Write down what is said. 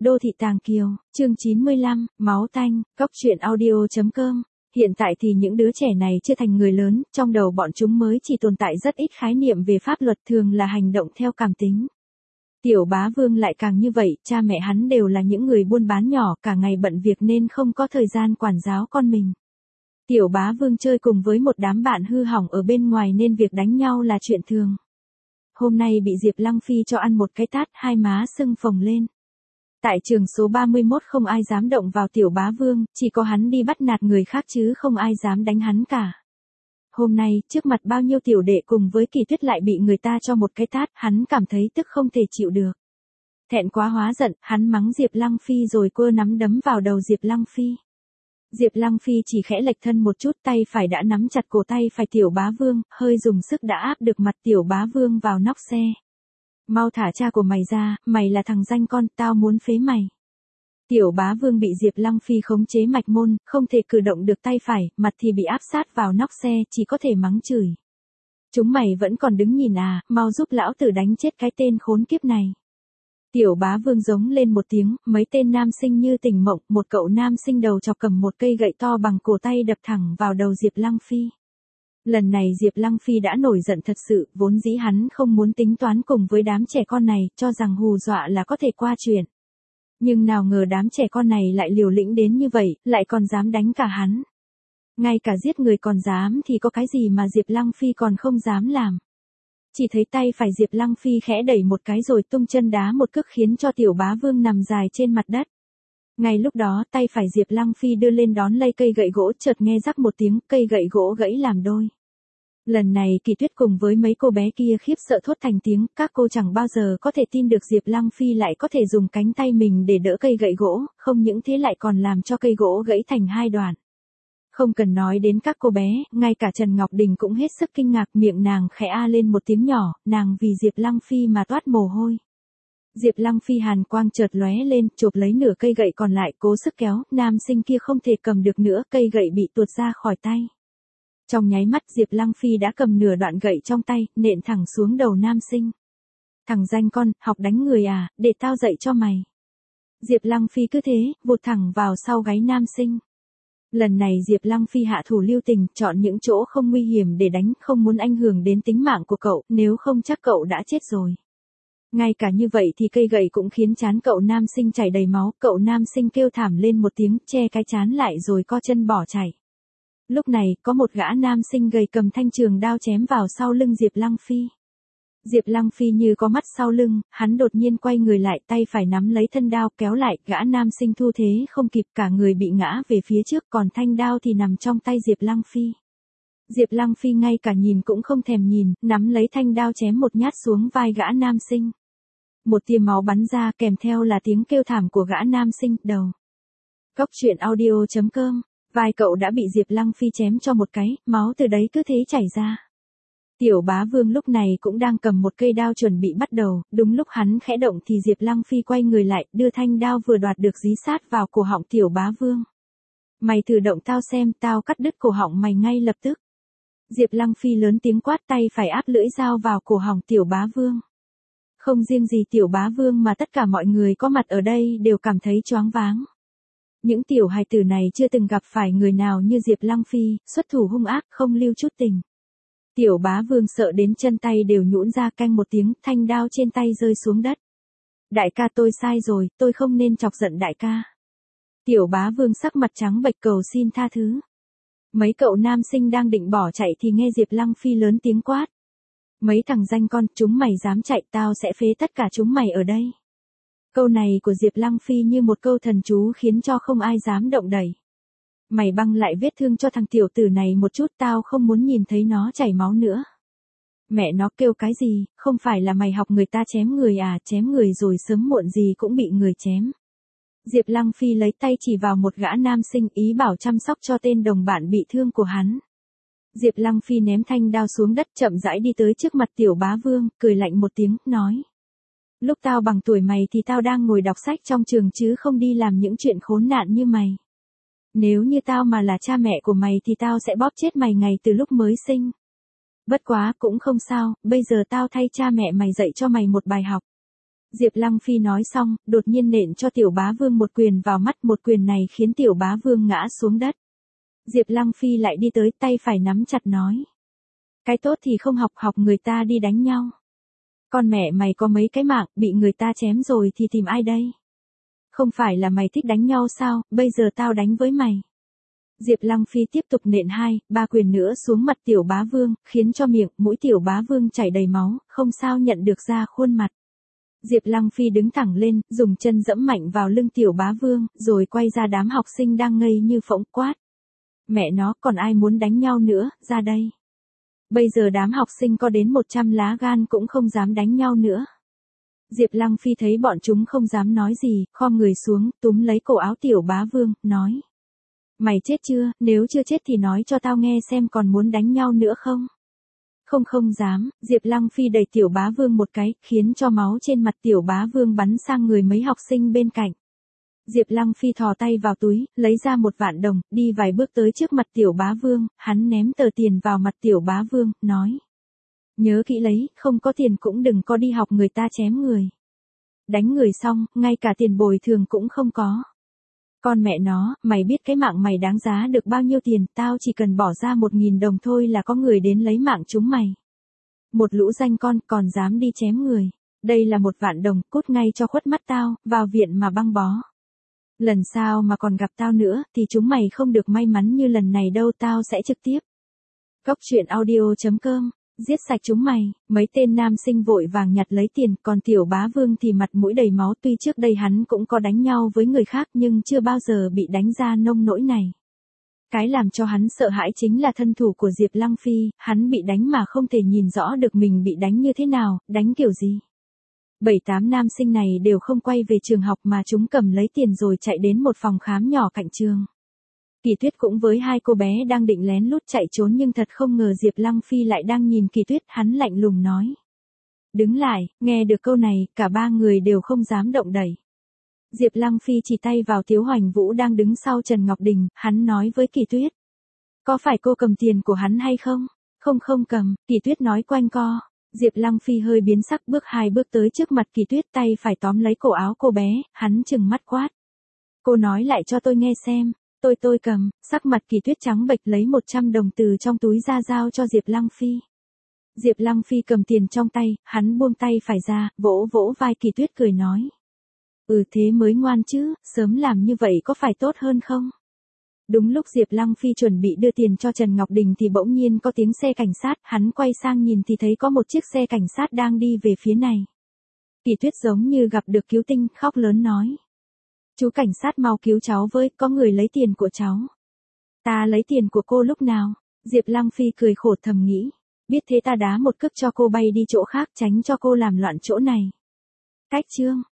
Đô thị Tàng Kiều, chương 95, máu tanh, Cóc truyện audio.com. Hiện tại thì những đứa trẻ này chưa thành người lớn, trong đầu bọn chúng mới chỉ tồn tại rất ít khái niệm về pháp luật, thường là hành động theo cảm tính. Tiểu Bá Vương lại càng như vậy, cha mẹ hắn đều là những người buôn bán nhỏ, cả ngày bận việc nên không có thời gian quản giáo con mình. Tiểu Bá Vương chơi cùng với một đám bạn hư hỏng ở bên ngoài nên việc đánh nhau là chuyện thường. Hôm nay bị Diệp Lăng Phi cho ăn một cái tát, hai má sưng phồng lên. Tại trường số 31 không ai dám động vào Tiểu Bá Vương, chỉ có hắn đi bắt nạt người khác chứ không ai dám đánh hắn cả. Hôm nay, trước mặt bao nhiêu tiểu đệ cùng với Kỳ Tuyết lại bị người ta cho một cái tát, hắn cảm thấy tức không thể chịu được. Thẹn quá hóa giận, hắn mắng Diệp Lăng Phi rồi quơ nắm đấm vào đầu Diệp Lăng Phi. Diệp Lăng Phi chỉ khẽ lệch thân một chút, tay phải đã nắm chặt cổ tay phải Tiểu Bá Vương, hơi dùng sức đã áp được mặt Tiểu Bá Vương vào nóc xe. Mau thả cha của mày ra, mày là thằng danh con, tao muốn phế mày. Tiểu Bá Vương bị Diệp Lăng Phi khống chế mạch môn, không thể cử động được tay phải, mặt thì bị áp sát vào nóc xe, chỉ có thể mắng chửi. Chúng mày vẫn còn đứng nhìn à, mau giúp lão tử đánh chết cái tên khốn kiếp này. Tiểu Bá Vương giống lên một tiếng, mấy tên nam sinh như tỉnh mộng, một cậu nam sinh đầu chọc cầm một cây gậy to bằng cổ tay đập thẳng vào đầu Diệp Lăng Phi. Lần này Diệp Lăng Phi đã nổi giận thật sự, vốn dĩ hắn không muốn tính toán cùng với đám trẻ con này, cho rằng hù dọa là có thể qua chuyện. Nhưng nào ngờ đám trẻ con này lại liều lĩnh đến như vậy, lại còn dám đánh cả hắn. Ngay cả giết người còn dám thì có cái gì mà Diệp Lăng Phi còn không dám làm. Chỉ thấy tay phải Diệp Lăng Phi khẽ đẩy một cái rồi tung chân đá một cước khiến cho Tiểu Bá Vương nằm dài trên mặt đất. Ngay lúc đó tay phải Diệp Lăng Phi đưa lên đón lấy cây gậy gỗ, chợt nghe rắc một tiếng, cây gậy gỗ gãy làm đôi. Lần này Kỳ Tuyết cùng với mấy cô bé kia khiếp sợ thốt thành tiếng, các cô chẳng bao giờ có thể tin được Diệp Lăng Phi lại có thể dùng cánh tay mình để đỡ cây gậy gỗ, không những thế lại còn làm cho cây gỗ gãy thành hai đoạn. Không cần nói đến các cô bé, ngay cả Trần Ngọc Đình cũng hết sức kinh ngạc, miệng nàng khẽ a lên một tiếng nhỏ, nàng vì Diệp Lăng Phi mà toát mồ hôi. Diệp Lăng Phi hàn quang chợt lóe lên, chộp lấy nửa cây gậy còn lại, cố sức kéo, nam sinh kia không thể cầm được nữa, cây gậy bị tuột ra khỏi tay. Trong nháy mắt Diệp Lăng Phi đã cầm nửa đoạn gậy trong tay, nện thẳng xuống đầu nam sinh. Thằng danh con, học đánh người à, để tao dạy cho mày. Diệp Lăng Phi cứ thế, vụt thẳng vào sau gáy nam sinh. Lần này Diệp Lăng Phi hạ thủ lưu tình, chọn những chỗ không nguy hiểm để đánh, không muốn ảnh hưởng đến tính mạng của cậu, nếu không chắc cậu đã chết rồi. Ngay cả như vậy thì cây gậy cũng khiến trán cậu nam sinh chảy đầy máu, cậu nam sinh kêu thảm lên một tiếng, che cái trán lại rồi co chân bỏ chạy. Lúc này, có một gã nam sinh gầy cầm thanh trường đao chém vào sau lưng Diệp Lăng Phi. Diệp Lăng Phi như có mắt sau lưng, hắn đột nhiên quay người lại, tay phải nắm lấy thân đao kéo lại, gã nam sinh thu thế không kịp, cả người bị ngã về phía trước, còn thanh đao thì nằm trong tay Diệp Lăng Phi. Diệp Lăng Phi ngay cả nhìn cũng không thèm nhìn, nắm lấy thanh đao chém một nhát xuống vai gã nam sinh. Một tia máu bắn ra, kèm theo là tiếng kêu thảm của gã nam sinh, đầu. Cóc truyện audio.com. Vai cậu đã bị Diệp Lăng Phi chém cho một cái, máu từ đấy cứ thế chảy ra. Tiểu Bá Vương lúc này cũng đang cầm một cây đao chuẩn bị bắt đầu, đúng lúc hắn khẽ động thì Diệp Lăng Phi quay người lại, đưa thanh đao vừa đoạt được dí sát vào cổ họng Tiểu Bá Vương. Mày thử động tao xem, tao cắt đứt cổ họng mày ngay lập tức. Diệp Lăng Phi lớn tiếng quát, tay phải áp lưỡi dao vào cổ họng Tiểu Bá Vương. Không riêng gì Tiểu Bá Vương mà tất cả mọi người có mặt ở đây đều cảm thấy choáng váng. Những tiểu hài tử này chưa từng gặp phải người nào như Diệp Lăng Phi, xuất thủ hung ác, không lưu chút tình. Tiểu Bá Vương sợ đến chân tay đều nhũn ra, canh một tiếng, thanh đao trên tay rơi xuống đất. Đại ca, tôi sai rồi, tôi không nên chọc giận đại ca. Tiểu Bá Vương sắc mặt trắng bệch cầu xin tha thứ. Mấy cậu nam sinh đang định bỏ chạy thì nghe Diệp Lăng Phi lớn tiếng quát. Mấy thằng danh con, chúng mày dám chạy, tao sẽ phế tất cả chúng mày ở đây. Câu này của Diệp Lăng Phi như một câu thần chú khiến cho không ai dám động đậy. Mày băng lại vết thương cho thằng tiểu tử này một chút, tao không muốn nhìn thấy nó chảy máu nữa. Mẹ nó kêu cái gì, không phải là mày học người ta chém người à, chém người rồi sớm muộn gì cũng bị người chém. Diệp Lăng Phi lấy tay chỉ vào một gã nam sinh, ý bảo chăm sóc cho tên đồng bạn bị thương của hắn. Diệp Lăng Phi ném thanh đao xuống đất, chậm rãi đi tới trước mặt Tiểu Bá Vương, cười lạnh một tiếng, nói. Lúc tao bằng tuổi mày thì tao đang ngồi đọc sách trong trường chứ không đi làm những chuyện khốn nạn như mày. Nếu như tao mà là cha mẹ của mày thì tao sẽ bóp chết mày ngay từ lúc mới sinh. Bất quá cũng không sao, bây giờ tao thay cha mẹ mày dạy cho mày một bài học. Diệp Lăng Phi nói xong, đột nhiên nện cho Tiểu Bá Vương một quyền vào mắt, một quyền này khiến Tiểu Bá Vương ngã xuống đất. Diệp Lăng Phi lại đi tới, tay phải nắm chặt nói. Cái tốt thì không học, học người ta đi đánh nhau. Con mẹ mày có mấy cái mạng, bị người ta chém rồi thì tìm ai đây? Không phải là mày thích đánh nhau sao, bây giờ tao đánh với mày. Diệp Lăng Phi tiếp tục nện 2-3 quyền nữa xuống mặt Tiểu Bá Vương, khiến cho miệng, mũi Tiểu Bá Vương chảy đầy máu, không sao nhận được ra khuôn mặt. Diệp Lăng Phi đứng thẳng lên, dùng chân dẫm mạnh vào lưng Tiểu Bá Vương, rồi quay ra đám học sinh đang ngây như phỗng, quát. Mẹ nó, còn ai muốn đánh nhau nữa, ra đây. Bây giờ đám học sinh có đến 100 lá gan cũng không dám đánh nhau nữa. Diệp Lăng Phi thấy bọn chúng không dám nói gì, khom người xuống, túm lấy cổ áo Tiểu Bá Vương, nói. Mày chết chưa, nếu chưa chết thì nói cho tao nghe xem còn muốn đánh nhau nữa không? Không dám, Diệp Lăng Phi đẩy Tiểu Bá Vương một cái, khiến cho máu trên mặt Tiểu Bá Vương bắn sang người mấy học sinh bên cạnh. Diệp Lăng Phi thò tay vào túi, lấy ra 1 vạn đồng, đi vài bước tới trước mặt Tiểu Bá Vương, hắn ném tờ tiền vào mặt Tiểu Bá Vương, nói. Nhớ kỹ lấy, không có tiền cũng đừng có đi học người ta chém người. Đánh người xong, ngay cả tiền bồi thường cũng không có. Con mẹ nó, mày biết cái mạng mày đáng giá được bao nhiêu tiền, tao chỉ cần bỏ ra 1.000 đồng thôi là có người đến lấy mạng chúng mày. Một lũ danh con còn dám đi chém người. Đây là 1 vạn đồng, cút ngay cho khuất mắt tao, vào viện mà băng bó. Lần sau mà còn gặp tao nữa, thì chúng mày không được may mắn như lần này đâu, tao sẽ trực tiếp. Cốc truyện audio.com, giết sạch chúng mày. Mấy tên nam sinh vội vàng nhặt lấy tiền, còn Tiểu Bá Vương thì mặt mũi đầy máu, tuy trước đây hắn cũng có đánh nhau với người khác nhưng chưa bao giờ bị đánh ra nông nỗi này. Cái làm cho hắn sợ hãi chính là thân thủ của Diệp Lăng Phi, hắn bị đánh mà không thể nhìn rõ được mình bị đánh như thế nào, đánh kiểu gì. 7-8 nam sinh này đều không quay về trường học mà chúng cầm lấy tiền rồi chạy đến một phòng khám nhỏ cạnh trường. Kỳ Tuyết cũng với 2 cô bé đang định lén lút chạy trốn nhưng thật không ngờ Diệp Lăng Phi lại đang nhìn Kỳ Tuyết, hắn lạnh lùng nói. Đứng lại, nghe được câu này, cả 3 người đều không dám động đẩy. Diệp Lăng Phi chỉ tay vào Tiếu Hoành Vũ đang đứng sau Trần Ngọc Đình, hắn nói với Kỳ Tuyết. Có phải cô cầm tiền của hắn hay không? Không cầm, Kỳ Tuyết nói quanh co. Diệp Lăng Phi hơi biến sắc, bước 2 bước tới trước mặt Kỳ Tuyết, tay phải tóm lấy cổ áo cô bé, hắn trừng mắt quát. Cô nói lại cho tôi nghe xem. Tôi cầm, sắc mặt Kỳ Tuyết trắng bệch, lấy 100 đồng từ trong túi ra giao cho Diệp Lăng Phi. Diệp Lăng Phi cầm tiền trong tay, hắn buông tay phải ra, vỗ vỗ vai Kỳ Tuyết cười nói. Thế mới ngoan chứ, sớm làm như vậy có phải tốt hơn không? Đúng lúc Diệp Lăng Phi chuẩn bị đưa tiền cho Trần Ngọc Đình thì bỗng nhiên có tiếng xe cảnh sát, hắn quay sang nhìn thì thấy có một chiếc xe cảnh sát đang đi về phía này. Kỳ Tuyết giống như gặp được cứu tinh, khóc lớn nói. Chú cảnh sát mau cứu cháu với, có người lấy tiền của cháu. Ta lấy tiền của cô lúc nào? Diệp Lăng Phi cười khổ thầm nghĩ. Biết thế ta đá một cước cho cô bay đi chỗ khác, tránh cho cô làm loạn chỗ này. Cách chương.